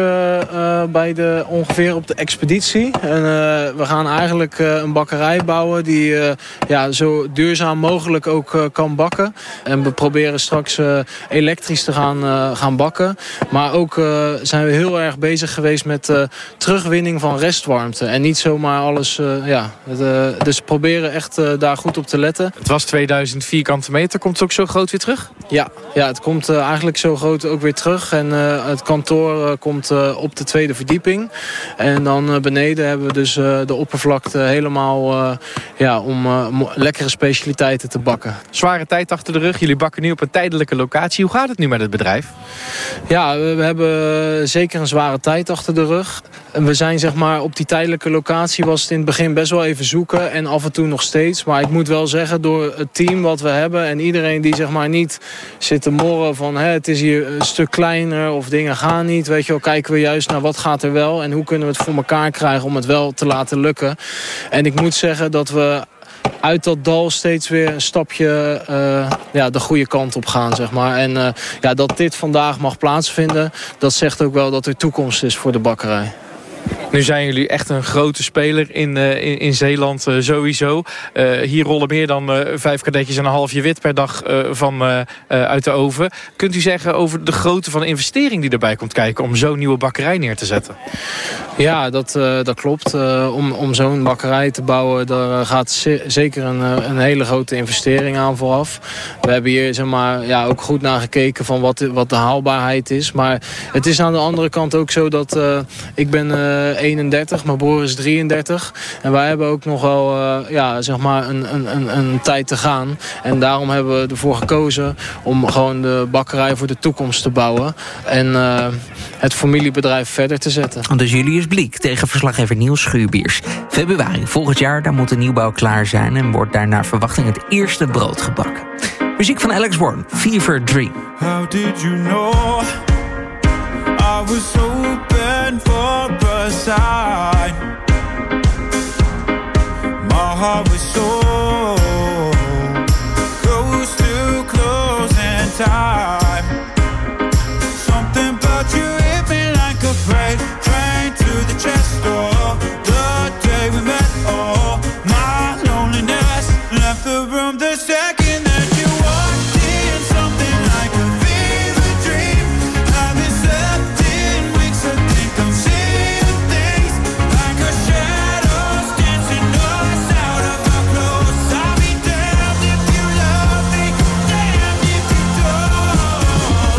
ongeveer op de expeditie. En we gaan eigenlijk een bakkerij bouwen die zo duurzaam mogelijk ook kan bakken. En we proberen straks elektrisch te gaan bakken. Maar ook zijn we heel erg bezig geweest met terugwinning van restwarmte. En niet zomaar alles... dus we proberen echt daar goed op te letten. Het was 2000 vierkante meter. Komt het ook zo groot weer terug? Ja, het komt eigenlijk zo groot ook weer terug. En het kantoor komt op de tweede verdieping. En dan beneden hebben we dus de oppervlakte helemaal om lekkere specialiteiten te bakken. Zware tijd achter de rug. Jullie bakken nu op een tijdelijke locatie. Hoe gaat het nu met het bedrijf? Ja, we hebben zeker een zware tijd achter de rug. En we zijn zeg maar op die tijdelijke locatie was het in het begin best wel even zoeken. En af en toe nog steeds. Maar ik moet wel zeggen, door het team wat we hebben en iedereen die zeg maar niet zit te morren van het is hier een stuk kleiner of dingen gaan niet. Weet je wel, kijken we juist naar wat gaat er wel en hoe kunnen we het voor elkaar krijgen om het wel te laten lukken. En ik moet zeggen dat we uit dat dal steeds weer een stapje de goede kant op gaan, zeg maar. En dat dit vandaag mag plaatsvinden, dat zegt ook wel dat er toekomst is voor de bakkerij. Nu zijn jullie echt een grote speler in Zeeland sowieso. Hier rollen meer dan 5 kadetjes en een halfje wit per dag uit de oven. Kunt u zeggen over de grootte van de investering die erbij komt kijken om zo'n nieuwe bakkerij neer te zetten? Ja, dat klopt. Om zo'n bakkerij te bouwen, daar gaat zeker een hele grote investering aan vooraf. We hebben hier zeg maar, ook goed naar gekeken van wat de haalbaarheid is. Maar het is aan de andere kant ook zo dat ik ben 31, mijn broer is 33. En wij hebben ook nog wel een tijd te gaan. En daarom hebben we ervoor gekozen om gewoon de bakkerij voor de toekomst te bouwen. En het familiebedrijf verder te zetten. Dus Julius Bliek tegen verslaggever Niels Schuurbiers. Februari volgend jaar, daar moet de nieuwbouw klaar zijn en wordt daar naar verwachting het eerste brood gebakken. Muziek van Alex Warren, Fever Dream. How did you know I was open for a sign? My heart was so close to closing time. Something about you hit me like a freight train to the chest door. The day we met, oh, my loneliness left the room the second that you walked in. Something like a fever dream. I've been slept in weeks. I think I'm seeing things like a shadows dancing us out of our clothes. I'll be damned if you love me, damned if you don't.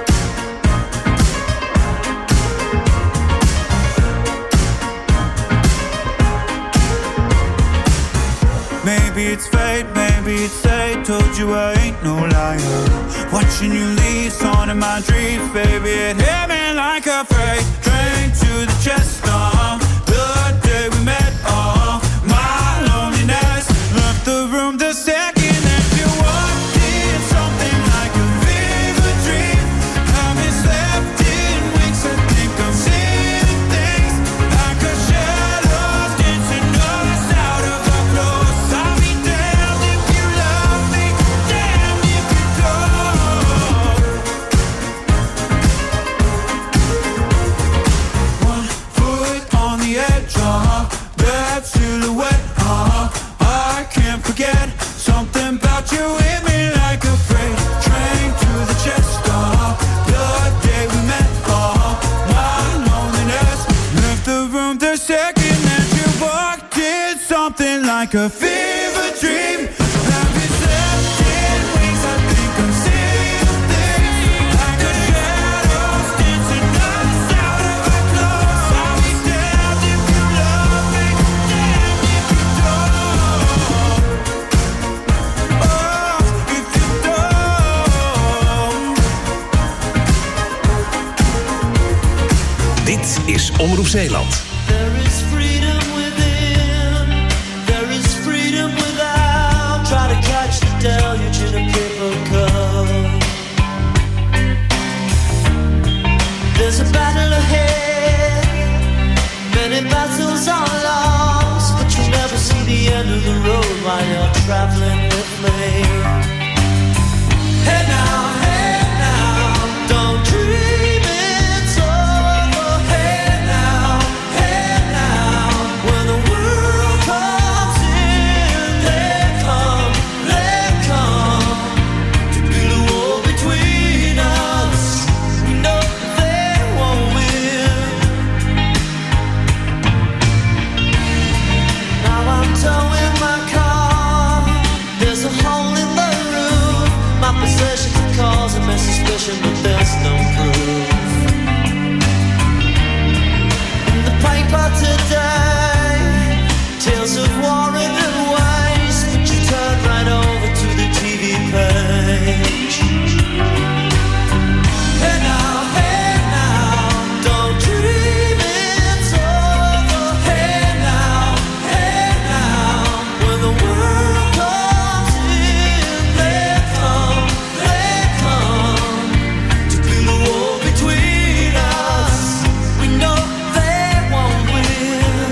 Maybe it's fate, maybe it's fate. Told you I ain't no liar. Watching you leave, on in my dreams, baby. It hit me like a freight train to the chest. The day we met, oh, my loneliness left the room the second that you walked in. Something like a fever dream. Haven't slept in weeks. I think I'm seeing things like a shadows dancing us out of our clothes. I'll be damned if you love me, damned if you don't. the second that you walked in, something like a fever dream. Have you slept in ways I think I'm seeing things like a shadow dancing us out of our clothes. I'll be damned if you love me, damned if you don't. Oh, if you don't. Dit is Omroep Zeeland. There is freedom within, there is freedom without. Try to catch the deluge in a paper cup. There's a battle ahead, many battles are lost, but you never see the end of the road while you're traveling with me. Hey now, don't dream it's over. Hey now, when the world comes in, they come to build a wall between us. We know they won't win. Now I'm towing my car. There's a hole in the roof. My possessions are causing my suspicion, but there's no proof. In the paper today, tales of war and waste, but you turn right over to the TV page. Hey now, don't dream it's over. Hey now, when the world comes in, they come to build a wall between us. We know they won't win.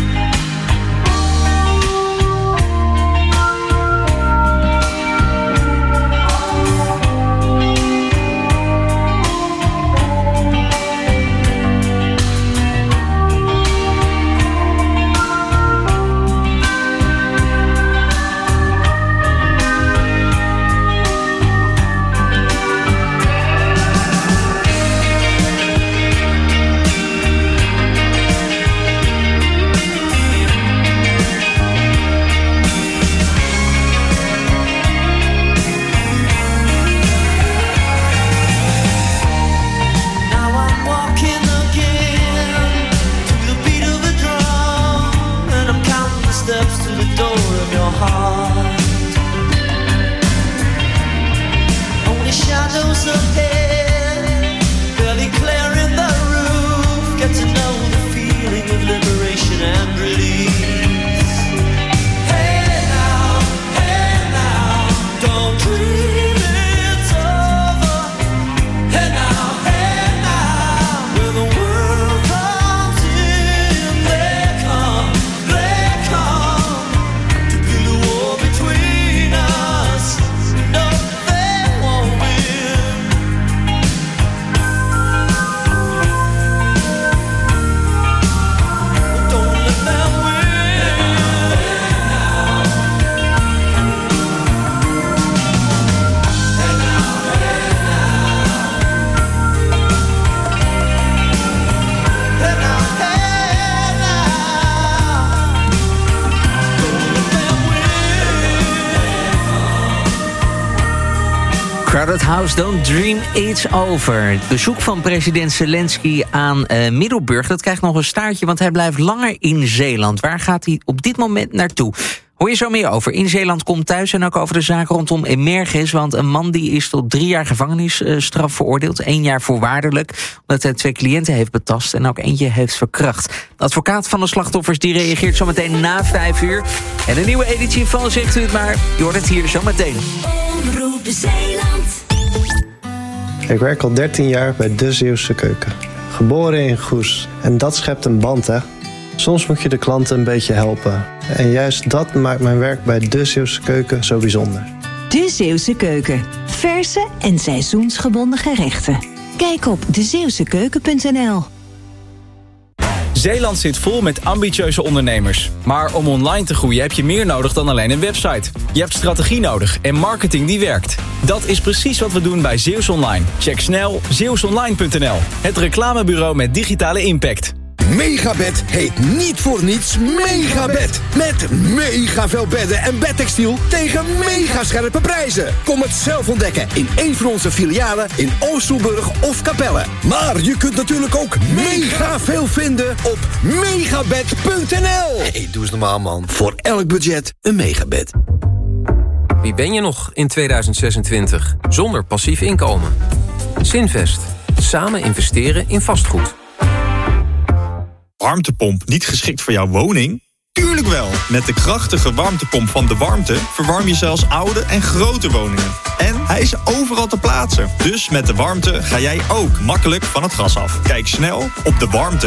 Now I'm walking again to the beat of a drum, and I'm counting the steps to the door of your heart. Only shadows ahead, barely clearing the roof. Get to know the feeling of liberation and release. Hey now, don't dream it's over. Hey now, when the world comes in, they come to build a wall between us. No, they won't win. Don't let them Crowded House, Don't Dream It's Over. Het bezoek van president Zelensky aan Middelburg, dat krijgt nog een staartje, want hij blijft langer in Zeeland. Waar gaat hij op dit moment naartoe? Hoor je zo meer over. In Zeeland komt thuis en ook over de zaak rondom Emergis. Want een man die is tot 3 jaar gevangenisstraf veroordeeld. 1 jaar voorwaardelijk. Omdat hij 2 cliënten heeft betast en ook eentje heeft verkracht. De advocaat van de slachtoffers die reageert zometeen na 5 uur. En een nieuwe editie van Zegt u het maar. Je hoort het hier zometeen. Omroep Zeeland. Ik werk al 13 jaar bij De Zeeuwse Keuken. Geboren in Goes. En dat schept een band, hè. Soms moet je de klanten een beetje helpen. En juist dat maakt mijn werk bij De Zeeuwse Keuken zo bijzonder. De Zeeuwse Keuken. Verse en seizoensgebonden gerechten. Kijk op dezeeuwsekeuken.nl. Zeeland zit vol met ambitieuze ondernemers. Maar om online te groeien heb je meer nodig dan alleen een website. Je hebt strategie nodig en marketing die werkt. Dat is precies wat we doen bij Zeeuws Online. Check snel zeeuwsonline.nl. Het reclamebureau met digitale impact. Megabed heet niet voor niets Megabed. Met mega veel bedden en bedtextiel tegen mega scherpe prijzen. Kom het zelf ontdekken in een van onze filialen in Oosterburg of Capelle. Maar je kunt natuurlijk ook mega veel vinden op megabed.nl. Hey, doe eens normaal, man. Voor elk budget een Megabed. Wie ben je nog in 2026 zonder passief inkomen? Zinvest. Samen investeren in vastgoed. Warmtepomp niet geschikt voor jouw woning? Tuurlijk wel! Met de krachtige warmtepomp van De Warmte verwarm je zelfs oude en grote woningen. En hij is overal te plaatsen. Dus met De Warmte ga jij ook makkelijk van het gas af. Kijk snel op